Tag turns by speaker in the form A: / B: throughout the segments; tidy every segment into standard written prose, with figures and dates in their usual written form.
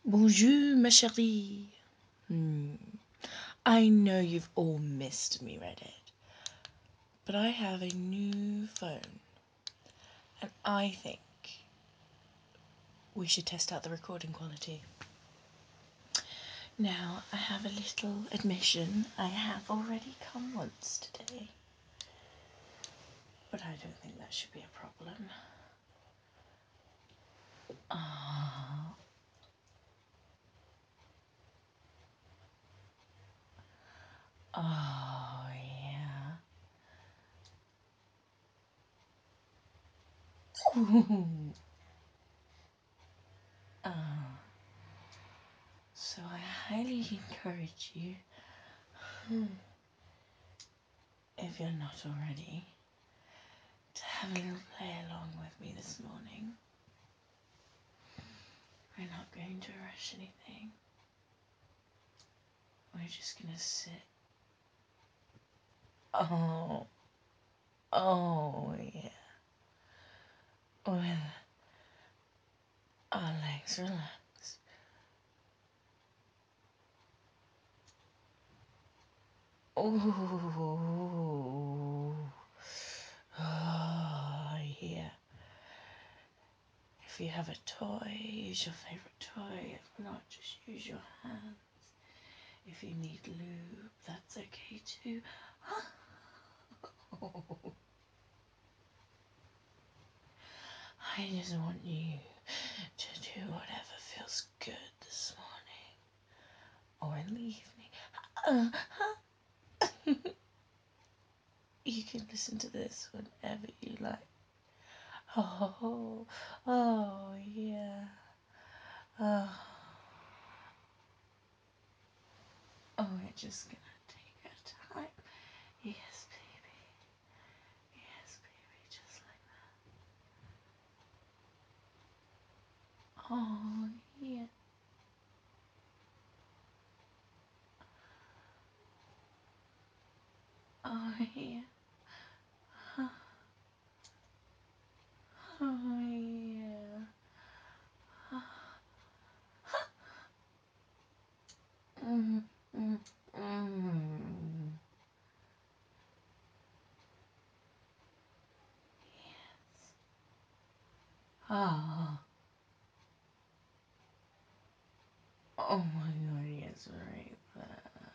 A: Bonjour, ma chérie. I know you've all missed me, Reddit, but I have a new phone, and I think we should test out the recording quality. Now, I have a little admission. I have already come once today, but I don't think that should be a problem. Oh, yeah. So I highly encourage you, if you're not already, to have a little play along with me this morning. We're not going to rush anything. We're just gonna sit. Oh, yeah. With our legs relaxed. Oh, yeah. If you have a toy, use your favourite toy. If not, just use your hands. If you need lube, that's okay too. I just want you to do whatever feels good this morning or in the evening. You can listen to this whenever you like. Oh, yeah. Oh, we're just gonna take our time. Yes, baby. Yes, baby, just like that. Oh, yeah. Oh, yeah. Oh, yeah. Mm, mm, mm. Ah. Oh my god, yes, right there.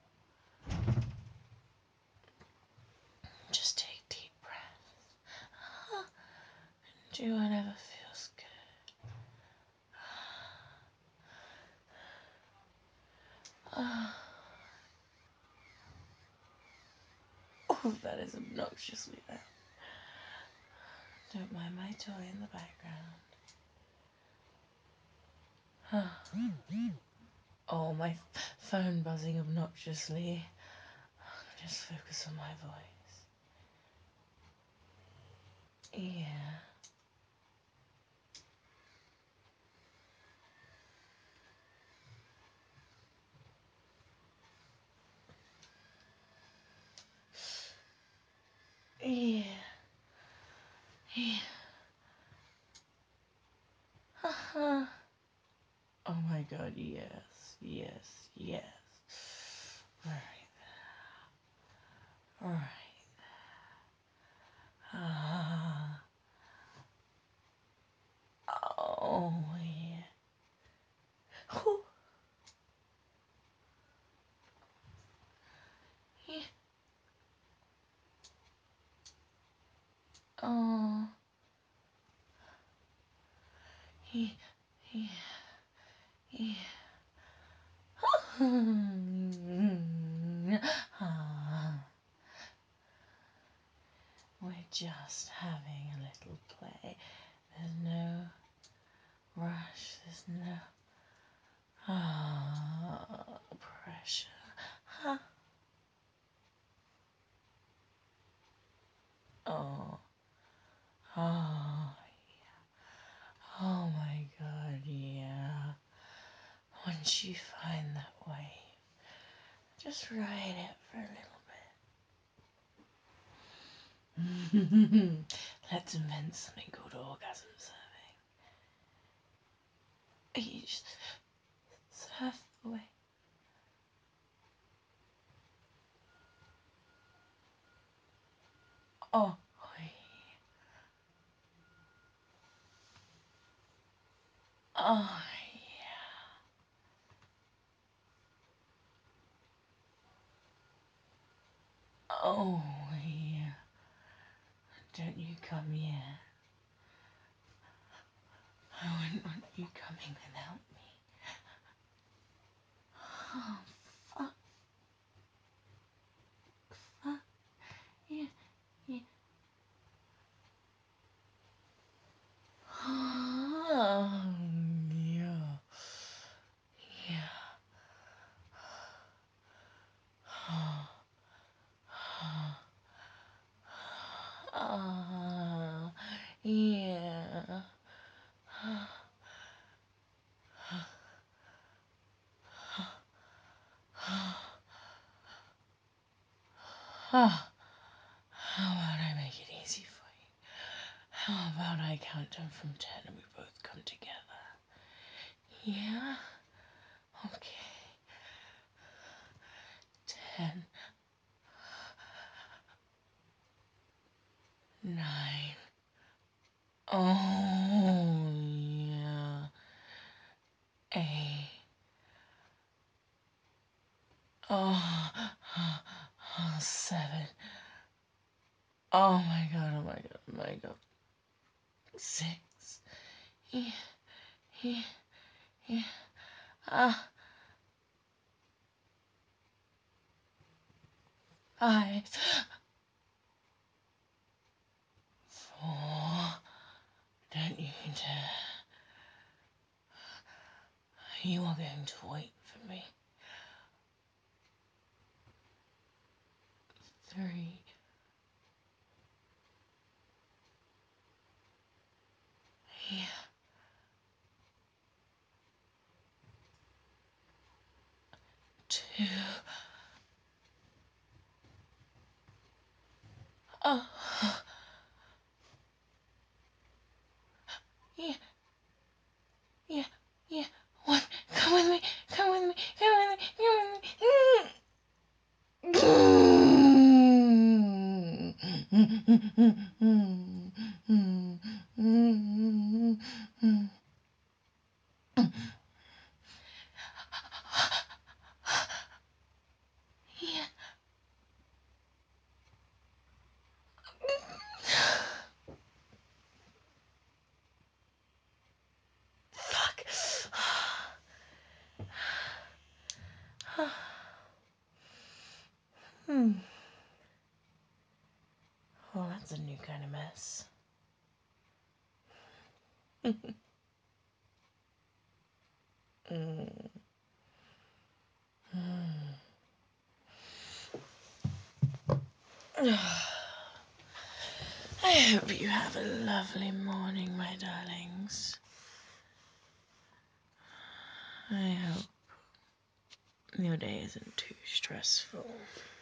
A: Just take deep breaths. Do whatever feels good. Oh, that is obnoxiously loud. Don't mind my toy in the background. Oh, my phone buzzing obnoxiously. Just focus on my voice. Yeah. Yeah. Yeah. Oh my god, yes, yes, yes. Right there. Right there. Oh, yeah. Whew. Yeah. Oh. Yeah. Yeah. Yeah. We're just having a little play. There's no rush. There's no pressure. Oh, oh, oh my god, yeah. Once you find that wave, just ride it for a little bit. Let's invent something called orgasm surfing. You just Surf away. Oh, oh, oh, yeah. Don't you come here. I wouldn't want you coming without me. Oh, fuck. Fuck. Yeah, yeah. Oh, yeah. Yeah. Oh, yeah. Oh, how about I make it easy for you? How about I count down from 10 and we both come together? Yeah? Okay. 10, 9. Oh, yeah. 8. Oh, 7. Oh my god, oh my god, oh my god. 6. Yeah, yeah, yeah. 5. 4. Don't you dare. You are going to wait for me. 3. 2. Oh, yeah, yeah, yeah. 1. Come with me, come with me, come with me, come with me. Yeah. Fuck. Well, that's a new kind of mess. I hope you have a lovely morning, my darlings. I hope your day isn't too stressful.